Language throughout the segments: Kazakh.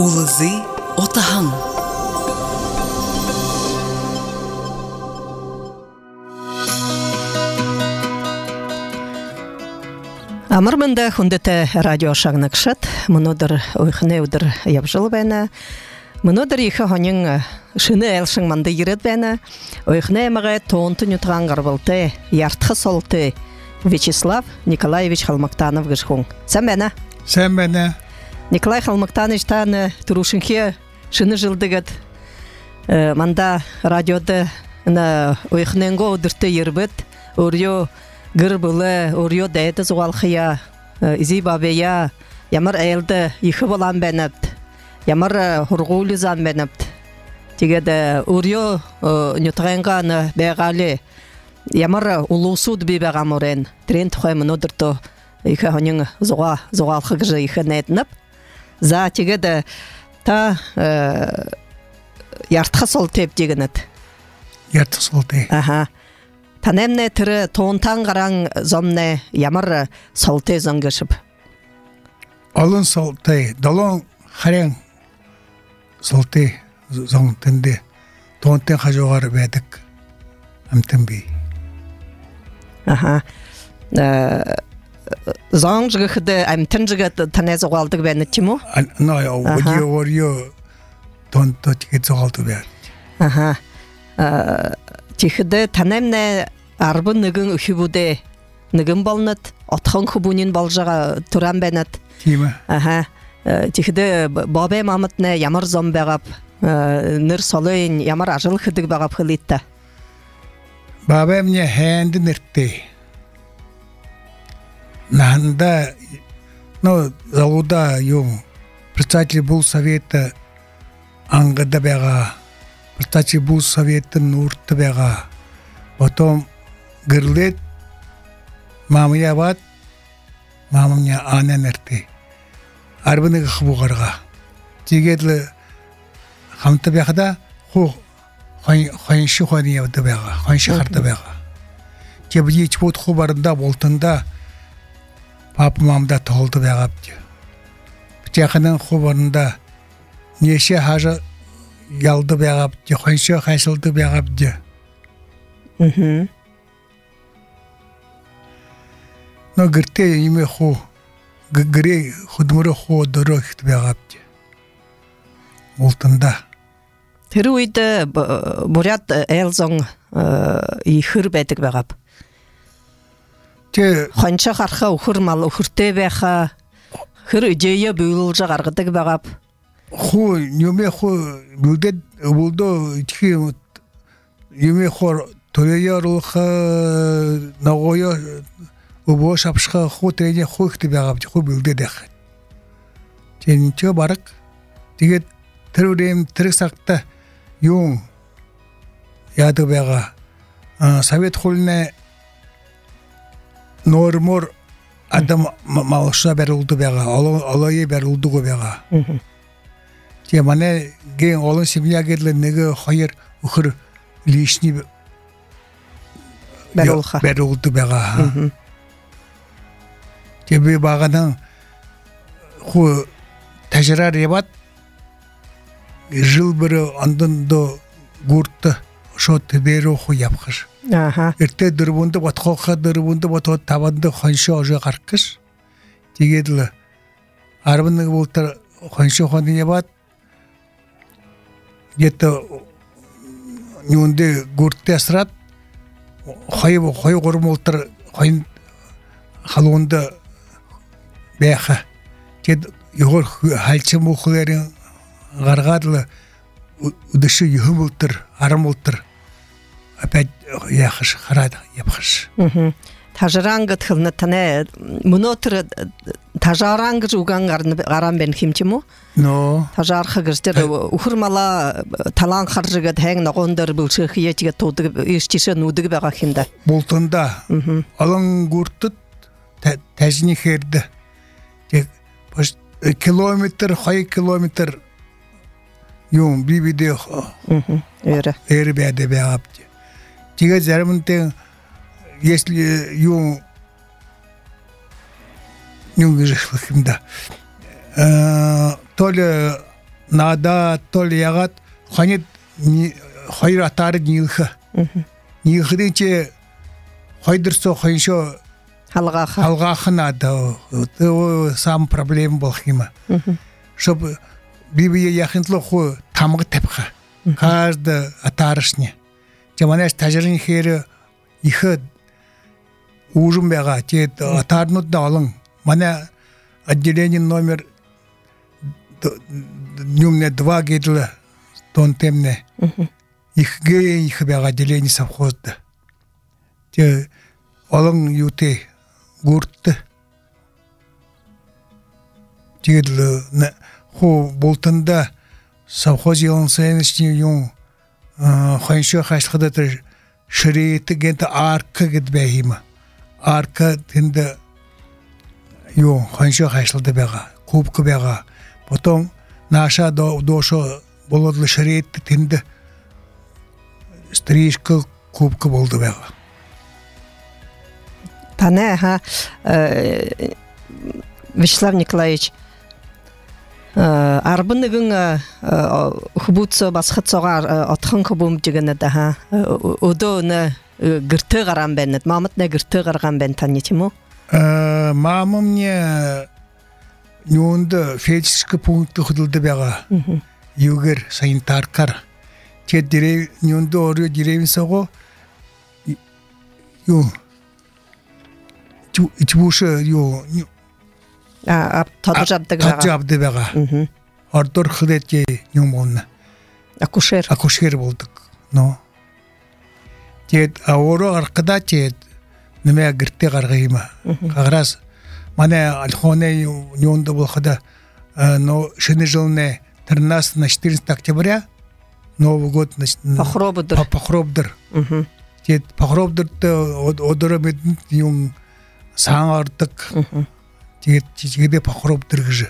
Улызы отаһың. Амырмында хундете радио шагнакшат, мнодыр ойхнеудыр ябжыл бәна, мнодыр ихе хонин шыны әлшің манды ерет бәна, ойхне мағай тоонтын ютған гарбылты, яртқы солты Вячеслав Николаевич Халмактанов гышхун. Сән бәна? Сән бәна. Николай Халмактанович таны турушынхе шыны жылдығыд манда радиоды ойхненго удырты ербіт, өрьё гырбылы, өрьё дәйті зуалхия, изи бабея, ямар әйелді ихы болан бәніпт, ямар хұрғулы зан бәніпт. Тегеді өрьё нютғанғаны бәғалі, ямар улусуд бейбәғам өрен, трен тұхаймын одырты ихы хонын зуалхы гыжы ихы нәйтініп. За тегеді та яртқы сол теп дегінет. Яртқы сол теп. Аха. Танемне тірі тоонтан қараң зомне ямар солте зонгышып? Алын солте, далон харең солте зонгтынды тоонтен хажуғары бәдік әмтін бей. Аха. Зоң жығыды әмтін жығыды танезі ғалдығы бәні тіму? Өрьё тоонто тігет зоғалды бәді. Аха. Тихіді танемне арбы нығын үхібуде нығын балнат, отхан хубунин балжаға туран бәнат. Тима. Аха. Тихіді бабай мамытны ямар зом бәғап, ныр солойын ямар ажыл хыдық бәғап хылитта. Бабай мне хәнді ныртты. Наханда, залуда юм, председатель был совета аңғыда бәға. Председатель был советін урты бәға. Потом гырлет, мамыя бат, мамыя анен әрті. Арбыны ғыбуғарға. Тегедлі қамты бәғада қойыншы қойны ебді бәға, қойыншы қарды бәға. Тебі ечіп от құбарында болтында папы мамда толды бәға бді. Бітеқінің құбарында неше хажы ялды бәғап, қойыншы қайсылды бәғап де. Но гірте еме қу, гіре құдмыры қу дұры өкті бәғап де. Олтында. Тірі өйді бұрят әлзоң ихыр бәдік бәғап. Қойыншы қарқа ұқыр мал ұқырте бәға, хыр өдейі бөйлі жағарғыдық бәғап. Ху неме ху бүлдет булды тхи неме хор тоярлыха нагоя убо шапшха ху трене ху ихтибагап ху бүлдедэх. Тенче барак тиге төрөм төрсакта юм яды бага совет хулне нормор адам малша берилди бага алайы берилди бага. Мане ген олон семья гедле неге хайыр ухыр лишний берулды бага. Тебе багадан ху тажрар ебат жыл бері андан до гуртты шот беру ху япқыш. Эрте дырбунды батқоқа дырбунды батқот табанды ханшы ожы қарқыш. Тегедлі арбынны болтыр ханшы хоны ебат где-то нюнде гуртте асырат, хой ғұрмолтыр, хойын халуынды бәйқа. Тед юғыр хальчы мұқыларын ғарғадылы үдіші юхым ұлтыр, арым ұлтыр. Опять яқыш, қарады, епқыш. Тажыраңғы тұқылны тәне, мұны отыры тажараңғы жуған ғарам бен кемчі мұ? No. Тажарқы ғырстер, ұқырмала талан қаржыға тәң нағондар бұлшықы етіге тоғдығы, ештеші нұдығы бәға кенді. Болтында, алың ғұртыт тәжіне керді. Километр, қай километр юм бейбеде әрі бәді бәғапты. Теге зәрімінтен если юнгыжышлыкында то ли нада тол ягат ханит хайр атары нилха. Нилхидin че хайдырсо хайшо халгахнада. Это сам проблем был хима. Чтоб бибие яхинтло ху тамгы тепха. Каждый атарышне. Чаманаш тажырын хері ихы ужым бәға. Те атарнут да алың. Мана отделение номер нюмне 2 гедлі тон темне. Ихы бәға отделение совхозды. Те алың юте гуртты. Тегедлі ху болтында совхоз елін сайынышне юн хайыншы қашқыдатыр шыреті генті арқа гедбәйіма. Арқа тінді юн хайыншы қашылды бәға, кубкі бәға. Потом наша дошо болодлы шыреті тінді стрижка кубкі болды бәға. Тане, Вячеслав Николаевич, арбыныгың хубутсы басқытсоға атқын қыбым дегені да, оды оны гірті қаран бәнет, мамытны гірті қарған бән танетімі? Мамым не нюнды фельдшерский пункты құдылды бәға, югер санитаркар. Тет нюнды оры деревенса ғо, ичбушы, Тады жабды бәға. Ардор қылетке нюм болны. Акушер. Акушер болдық. Тет, оры арқыда тет, нөмә гіртте қарғайыма. Қағырас, мана альхоне нюнды болқыда, шыны жылыне 13-14 октября, Новый год Пахробдыр. Тет, Пахробдырды одыры бетін нюм саң артық. Тегеде Пахробдыр гыжы.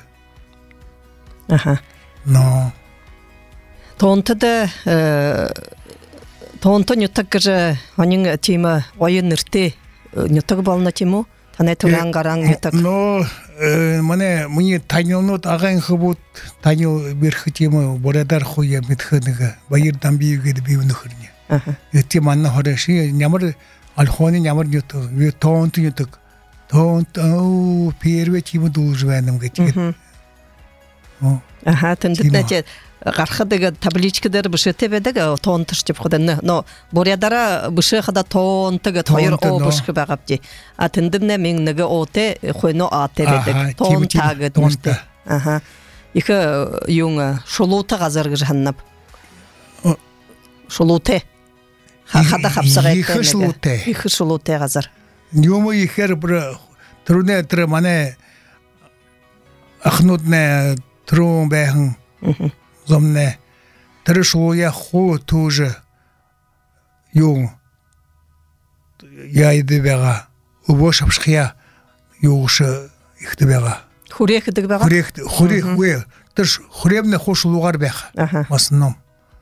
Тоонты нютак гыжы, анын тема ойын үрте нютак балына тему? Тане туран гараң нютак? Мане, мне танилнут ағайын хыбут, танил берхі тема борадар хуя метхыныға, байырдан бейгеді бейуні хырне. Өте манна хораши, нямыр, алхоны нямыр нютак, тоонты нютак. Тоонты, первый тема должен вәнім гетігет. Тіндік нәте, қарқыдығы табличкадыр бұшы тебедігі тоонтыш деп құданы. Но борядара бұшы қада тоонтығы тойыр о бұшқы бағапты. Тіндімне меңнігі оте қойны а тебедік. Тоонтағы дүрті. Екі юңы шулуты ғазырғы жағыннап. Шулуты. Қада қапсыға етті. Екі шулуты ғазыр. Нюмы ехер бір түріне түрі мане ақнутне түрін бәйхін зомне түрі шулуя ху тужы юң яйды бәға ұбо шапшқия юғышы ихті бәға. Хурек едік бәға? Хурек өй. Түрш хуребне ху шулуғар бәға. Масыном.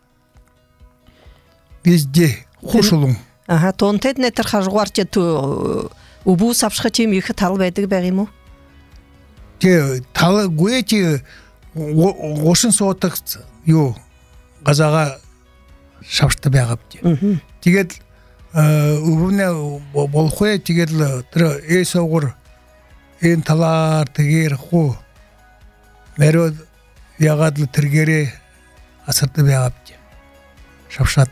Везде ху шулуң. Тоонтет нетер хажуар че ту убу сапшха чим ихе тал бәдіг бәғиму? Те талы гуе те ғошын соғытық ғазаға шапшты бәғап те. Тегет убуне болхуе тегетлі түрі ей соғыр ен талар тегер ху мәрі яғадлы тіргере асырты бәғап те. Шапшат.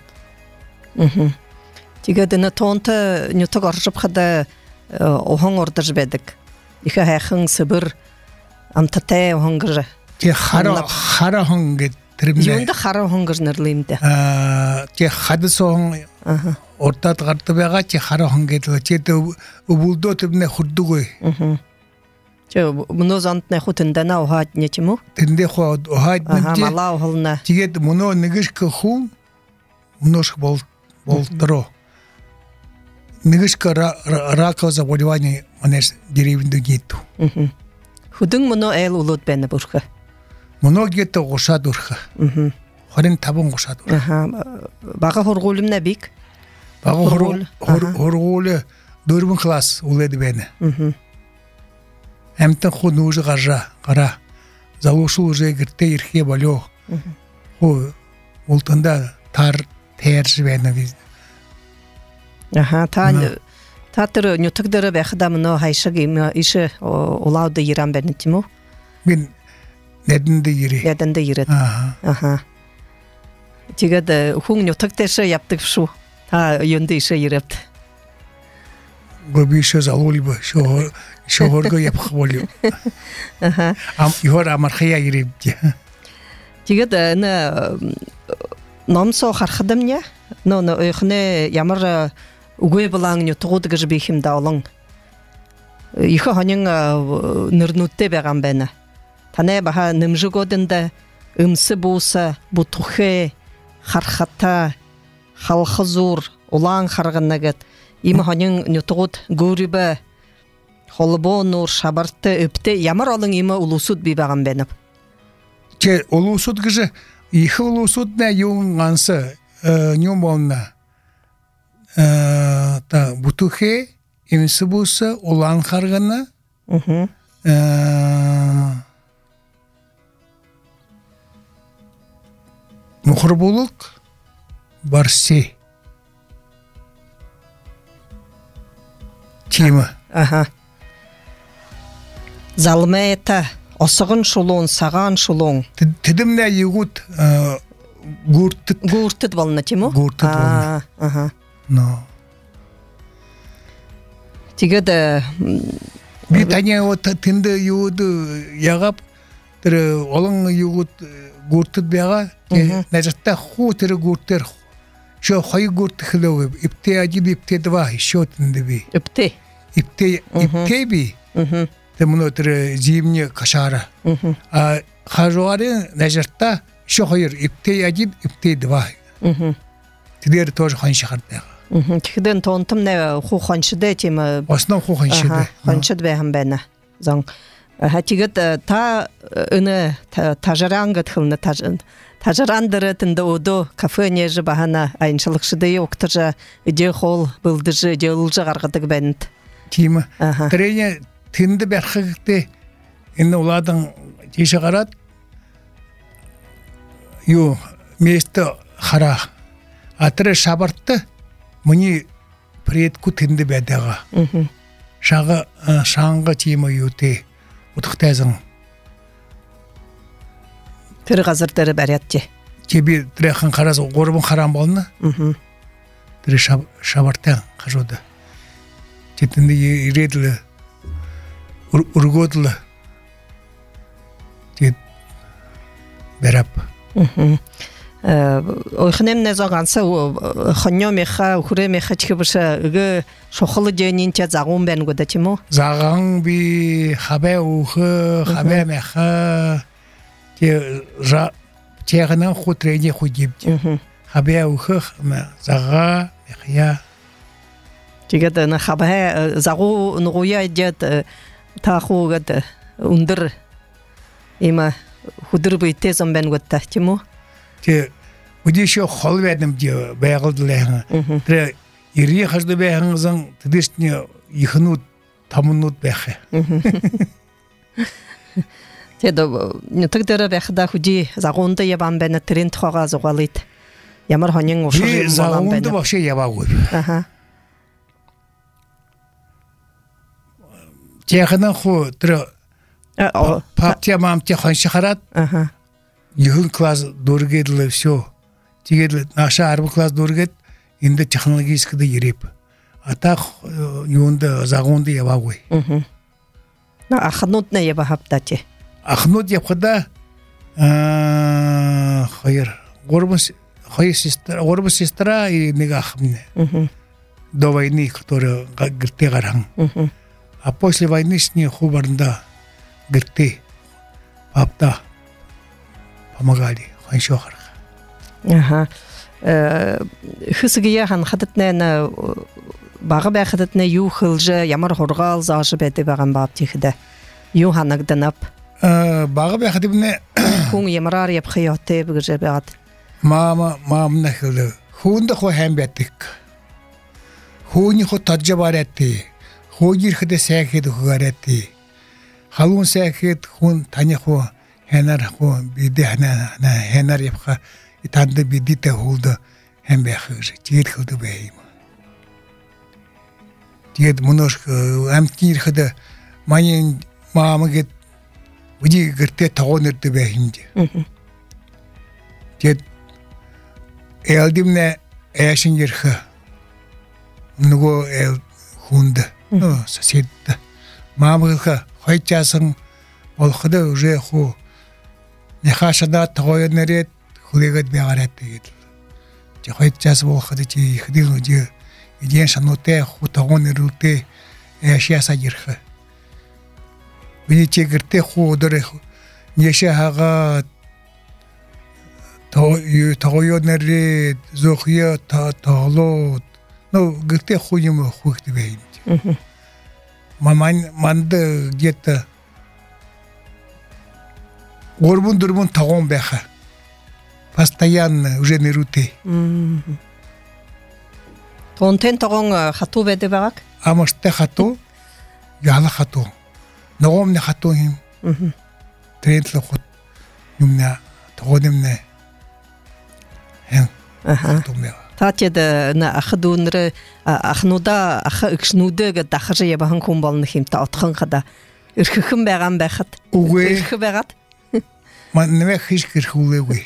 Тегедіні тоонты нютық оржып қады оған ордыр бәдік. Икі әқің сыбыр амтатай оған ғыры. Те қара оған гетірімде. Юнды қара оған ғыр nëрлеймді. Те қады соғын ортат ғарты бәға те қара оған гетілі. Те ұбылды өтіміне құрды ғой. Мұны зантына құтындана оғад нетімі? Тінде оғад нетті. Мала оғылына. Тегет мұны нүгішкі құм мұнышық болдыру. Нигышка раковое заболевание манеш деревенду нету. Худың мұны әйл ұлыд бәні бұрқы? Мұны гетті ғұша дұрқы. Хорин табын ғұша дұрқы. Баға хорғолым нә бейк? Баға хорғолы дөрбін класс ұлыды бәні. Әмтін құн ұжы ғара. Залушы ұжы гірте ерхе бәлі Ху болтанда тар терж бәне biz. Аха, татыр нютыгдыры бәхда мно хайшыг ише улауды иран бәне тиму. Мен нединде ири. Ядында ирет. Аха. Тигәдә хуң нютыгтәше яптык шу. Та йонды ише ирепт. Гобише залулбы, шоғырға япық болу. Йор амархая ирепте. Тигәдә намсо хархадым не? Но ойхне ямар угой булаң нютыгыды гыжбихим даулың. Ихе ханың нырнутте бәгән бәне. Тане баха нымжыгодында ымсы булса бутухе хархата халхызур улаң харгыннагат има ханың нютыгыд гөрибе холбо нур шабарты өпте ямар алың има улусуд би бәгән бәне. Че улусуд гыжы ихе улусуд на юнгансы нюмонна. Та бутухе ымсы булса улаң харгына. Мухрбулук барси. Тима. Аха. Залмета осыгын шулун, саган шулун. Тидимне югут гуртыт болна тиму? Гуртыт болна. Аха. Но. Тигәдә Би таня вот тинде юды ягап тире олың югут гуртыт бяга нәҗәттә ху тире гуртер. Шо хай гурт хлоу ипте аҗиб ипте два шо тинде би. Ипте би. Темно тире зимне кашара. А хажуары нәҗәттә шо хайр ипте аҗиб ипте два. Тидер тоже хан шахарда. Тигәдән тонтым не ху ханшыды тема. Основ ху ханшыды. Ханшыд бәһәм бәне. Заң. Хатигәт та ыны тажарангат хылны тажарандыры тында оду кафене же бахана айншылыкшыды октыржа иде хол булдыжы иде улжа гаргыдык бәнт. Тима. Трене тинде бәрхигте инне уладың тише карат. Ю место хара. Атыры шабартты мыни предку тинде бәдәга. Шаңғы тима юте утыктазың. Тир газырдары бәрәтте. Тебе трәхан қараз горбын харам болны. Тир шабартан кажуды. Жетинде иредле ургодлы. Жет бәрәп. Ойхнем не заганса ханьо меха хуре меха чикбыша ге шохлы денинче загун бен года тимо. Заган би хабе ухы хабе меха те чегнан хутрене худибди. Хабе ухы зага мехя. Тигәдә на хабе загу нуя дет та хугат ундыр има худыр бите зомбен года тимо. Те удишо хол ведем де байгылдылар. Тре ири хажды байгыңызың тидишне ихнут тамынут бәхе. Теда нутыгдары бәхда худи загонда ябан бәне тренд хага зугалыт. Ямар ханың ошы болан загонда бәне. вообще ябагы. Аха. Технан ху тре паптя мамтя ханшахарат. Аха. Йын класс дургедле все. Тигедле наша арбы класс дургет инде технологически да ереп. А так юнда загонда ябагы. На ахнут не яба хаптати. Ахнут япхада хайр. Горбы сестра и негахмне. До войны, которая грте гаран. А после войны с ней хубарнда грте папта помогали. Ханшохар. Аха. Хысыгия хан хатытне на бага бахатытне ю хылжы ямар хоргал зажы бәте баган бап тихде. Ю ханагданап. Бага бахатыбне Хун ямарар яп хыяты бигже бат. мамна хылы. Хунда хо хэмбэтик. Хуни хо таджабарэти. Хогир хыдэ сэхэд хугарэти. Халун сэхэд хун таня хо хэнар хо биде хэнар явха итанд бидите хулда хэм бэхэж тэгээд хулда бэйм. Тэгээд мөнөш амтнир хада маний маамагэд үди гэртэ тагоонэрдэ бэйм. Тэгээд элдимнэ эшингэрхэ нөгөө эл хүнд сосед маамагэха хайчаасан болохдоо уже хуу нэхашада тагоонэрэд хүлээгээд байгаарай тэгээд чи хайчаас болоход чи ихдийн үди идэн шануутай хуу тагоонэрүүдээ эшяса гэрхэ би чи гэртэ хуу өдөр нэшэ хага тагоонэрэд зохиё таглоо ну гэртэ хуу юм хүүхд бэйм. Манд где-то Горбун-дурбун тагон бэха. Постоянно уже нэрүтэй. Тонтен тагон хатуу байдаг байгааг? Амаштай хатуу, яла хатуу. Ногоомны хатуу юм. Трендло хот юмна тагонымны. Таатед на ахдуунры ахнуда ахшнудэг дахаж ябахан хүн болно хэмтэ отхон хада өрхөхөн байгаа юм байхад. Үгүй. Өрхөх байгаад. Манайх хийж гэрхүүлээгүй.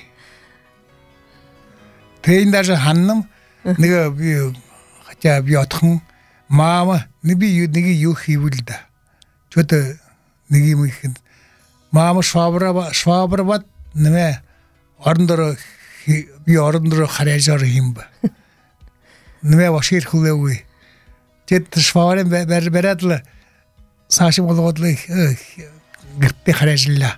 Тэн даже ханнам нэг би хотя би отхон маама нэг юу хийвэл да. Чөтө нэг юм ихэд маама швабрабат нэмэ орондор би орондор харяжаар химба. Нэмэ вашир хүлээгүй. Тэд швабрын барадла саашим болгоод л гэртэ харяжлаа.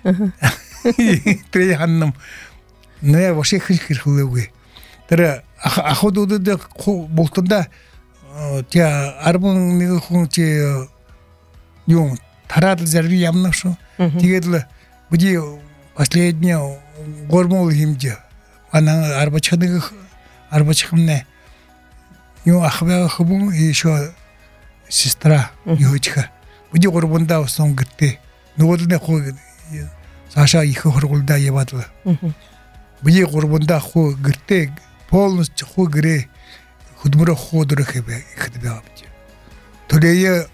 Трей ханнам нэ вашир хүлээгүй. Тэр ахудуудад болтонда тэ арбан нэг хүн чи юм тараад зарви ямнашо. Тэгээд л бүди последний гормол химжэ. Ана арбачхмне ю ахваа хбун еще сестра юучха. Бүди горбонда усон гэртэ. Нөгөөлнө хуу Саша их хоргулда явадла. Бүди горбонда хуу гэртэ полностью хуу гэрэ хөдмөрө хуудрах ихэд байгаамж. Төлөе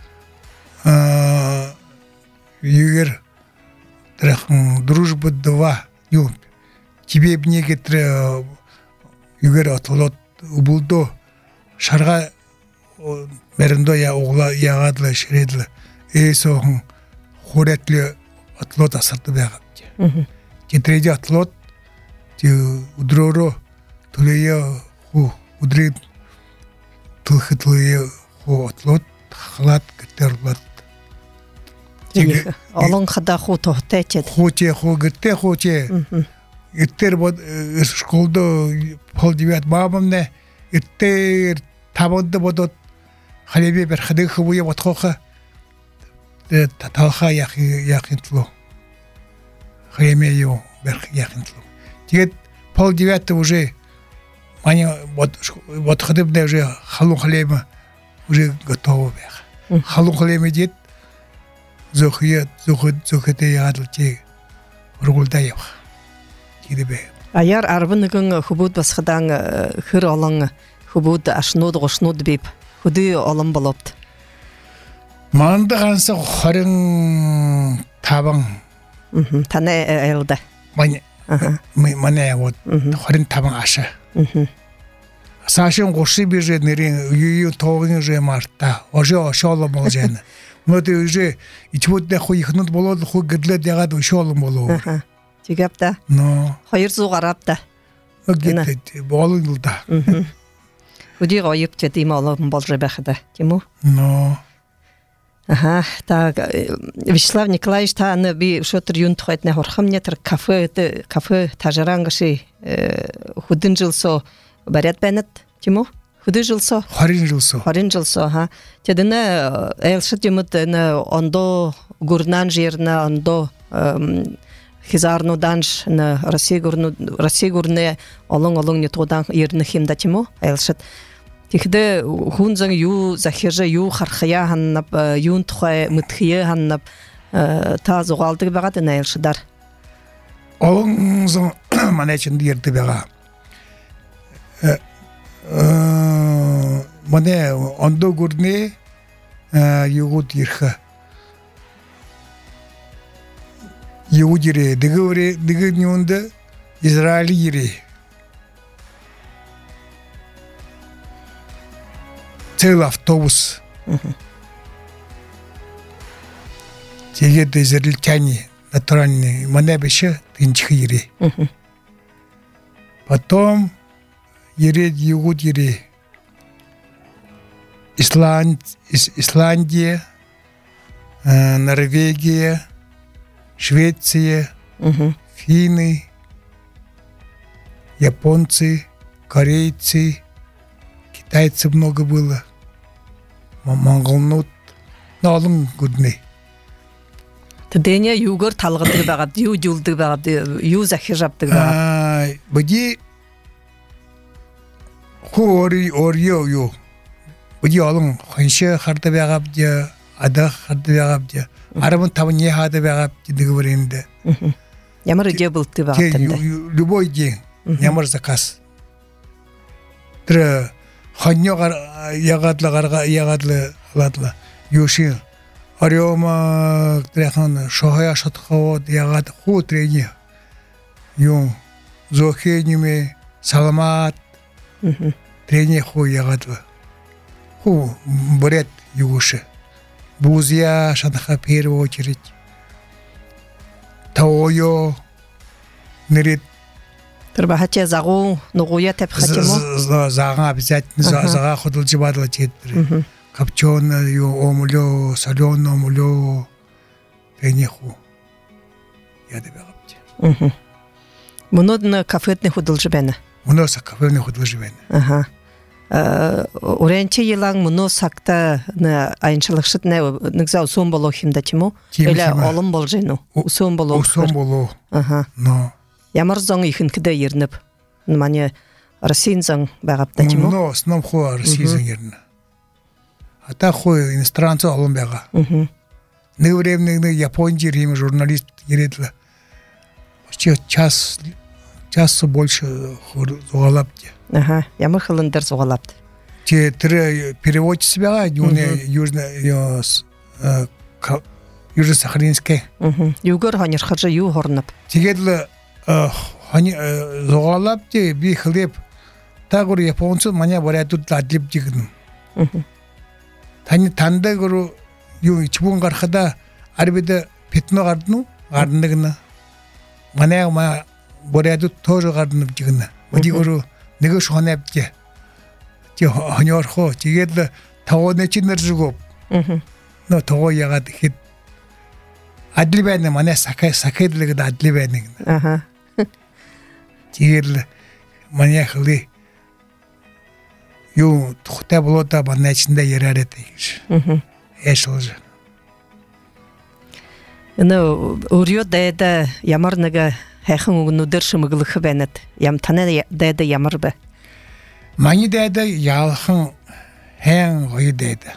югэр трахан дружба 2 юу тебе б некоторые югэр отлот убулдо шарга мерэндо я угла ягадла ширэдла эсохон хурэтле отлот асарт байгаамж. Тэтрэж отлот ти өдрөөрөө төлөе хуу өдрийн төлөхөдлөө хуу отлот халат гэтэрлбат олон хада хуу тохтайчээд хууче хуу гэртэ хууче иттер бод школдо полдивят баамне иттер табод бодот халебе бер хадыг хөве ботхоха таталха яхинтло хэмеё бер яхинтло тэгээд полдивят уже они вот хадыбне уже халу халема уже готово бэх халу халема дит зохиэтэй яадлчи ургулда яв. Кидебе. Аяар арбанэгэн хөбөд басхадан хэр олон хөбөд ашнууд гушнууд бив хөдөө олон боловд. Манд ганц 25. Таны айлда. Манай вот 25 аша. Сашин гуши бижэ нэрийн юу тоогын жэ марта. Ожоо шооло можэн. Вот уже ичвотдэ хуу ихнуд болоод хуу гэрлээд ягаад шоолон болоо. Тигапта. Но 200 гарапта. Огт болон л да. Үди гоёпчэд ийм олон болж байхада тийм үү? Но та Вячеслав Николаевич та би шотер юн тухайд нэ хорхомне тэр кафе тажарангаши хөдөн жилсо барят байнат тийм үү? Хөдөө жилсо 20 жилсо ха тэдэнэ элшэт юмд нэ ондо гурнан жирна ондо хизарну данж на Россия гурне олон нэтудан ернэх юм да тийм үү элшэт тэгэхдээ хүн зан юу захижа юу хархая ханнап юун тухай мэдхие ханнап таз угалды багат наилшыдар. Олыңзың мана чынды ерді беға. Мане ондо көріне югут ерхі. Югут ере, дігі неонды Израиль ере. Цел автобус. Тегеді израильтяне натуральные. Мане беше тынчық ере. Потом ере югут ере. Исландия, Норвегия, Швеция, финны, японцы, корейцы, китайцев много было, монголнут, налым гудны. Тедене югор талгыды багат, юлды багат, юзахи жаптык багат. Бudi ю. Бudi алым ханшы харды багап же, ада харды багап же. Арабын табын не хады багап деги беренде. Ямар же булты багат тенде. Любой день, ямар заказ. Тре ханьо ягадлы юши. Арёма трехан шохая шатхавод ягад ху трене. Ю зохениме саламат. Трене ху ягадлы. Ху бред югуши. Бузья шатха в первую очередь. Таойо нерит. Трбахаче загу нугуя тепхатему. Зага обязательно зага ходил джибадла четыре. Копченое, омулё, соленое омулё. Пенеху. Я добегапте. Мунодна кафетне ходил жибена. Муноса кафетне ходил жибена. Ага. Уренче елаң муно сакта на айыншылықшыт не нигза сон боло химда чему? Эле олым бол жену. Сон боло. Сон боло. Ага. Но. Ямар зоң ихинкиде ернеп. Мане Россиин зоң багапта чему? Но сном хо Россиин зоң ерне. А та хо иностранцы олым бага. Не времени японцы рим журналист ередле. Час больше зугалапте. Ага, ямар хылындар зугалапты. Те переводчик себя, Южно-Сахалинский. Югор ханер хаджа ю хорнап. Тегедле зугалапте би хлеб. Тагур японцы маня барятут адлип дигдим. Тани танда гуру ю чбун гархада арбиде петно гардну гардныгна. Маня ма барятут тоже гардны дигна. Оди гуру 내가 쇼네브게 저 하녀르호 지게들 타오네 친너주고 너 도고야가 히 아들베네 만에 사케들가 아들베네 아하 지게들 만에 흘리 요 토테블로다 만내친데 예라레테 에쇼즈 너 우리요 데다 야마르나가 해흥 누더шмыглых бенет. Ям тане деде ямарбе. Мани деде ялхын хэн ой деде.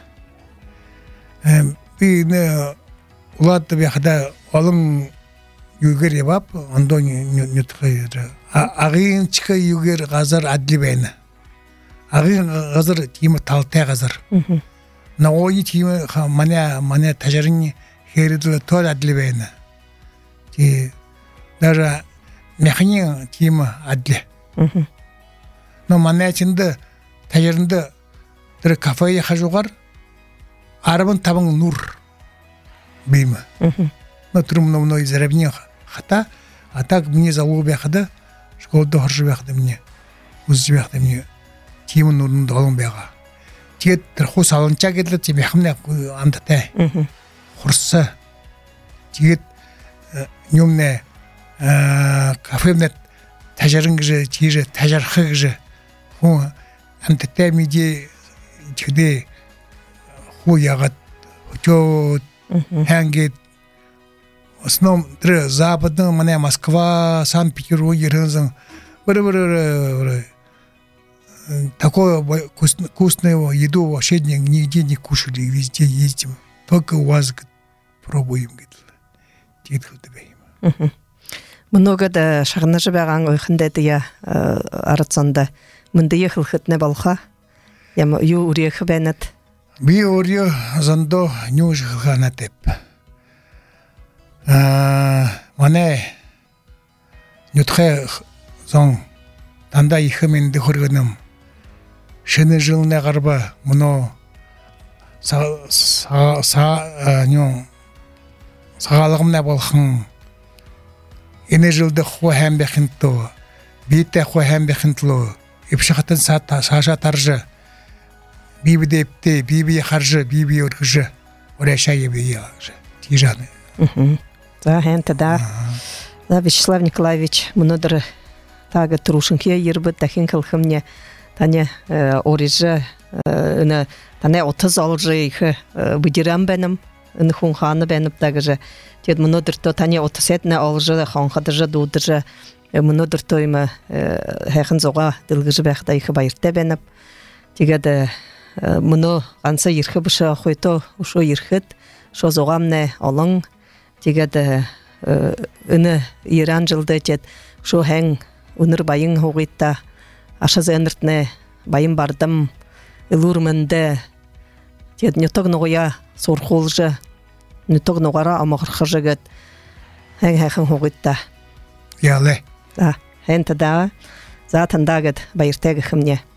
Би не улат бяхда олым югер ябап ондон нютхайра. Агын чика югер газар адлибена. Агын газар тима талтай газар. На ой тима маня тажарин херидла тол адлибена. Ти даже механин тима адле. Но манячинде таярында тэр кафеге хажугар арабын табын нур бейма. Но трумно израбне хата, а так мне залу бяхада, школда хоржу бяхада мне. Уз бяхада мне тима нурын долын бяга. Тет тэр хус алынча кетле тебе хамне андате. Хорса. Тет нёмне кафемнет тажарын гже тиже тажархы гже ху антете миди чуде ху ягат чо хангет основном тре западный мане Москва Санкт-Петербург ернзан быр такое вкусную еду вообще нигде не кушали, везде ездим, только у вас пробуем. жеткілді бейім. Много да шағына жібәған ойқында дия арытсанда. Мында ехыл хытне балха. Яма ю урехы бәнет. Би орё зондо нюж хана теп. Мане нютхе зон танда ихы менді көргенім. Шыны жылына қарба мұны сағалығымна болхын. Ені жылды хуа хәм бәхінту, бейті хуа хәм бәхінту, епшіғатын саша таржы, бейбі депті, бейбі қаржы, бейбі өргіжі, орайша ебі елағжы, тижаны. Да, хәнті да. Да, Вячеслав Николаевич, мұнадыр тағы тұрушынке ербі тәхін кілхімне, тәне орежі, тәне 30 алжы ехі бұдирам бәнім, үні хунханы бәніп тәгіжі. Тед мұнадыр то тәне 37-не алжы, ханқадыжы, дудыжы, мұнадыр тоймы хәқін зоға ділгіжі бәқді ехі байыртты бәніп. Тегеді мұны қанса ерхі бұшы қойты, ұшы ерхіт, шо зоғамне алың. Тегеді үні иран жылды тед, шо хәң үнір байың хоғитта, ашазы әніртіне байым бардым, үлір мінді, тед нүтіг нұғыя сорқолжы, нүтіг нұғара амағырқы жігіт, хәң хоғитта. Ялы. Да, хән тада, затындағыд байыртәгі хімне.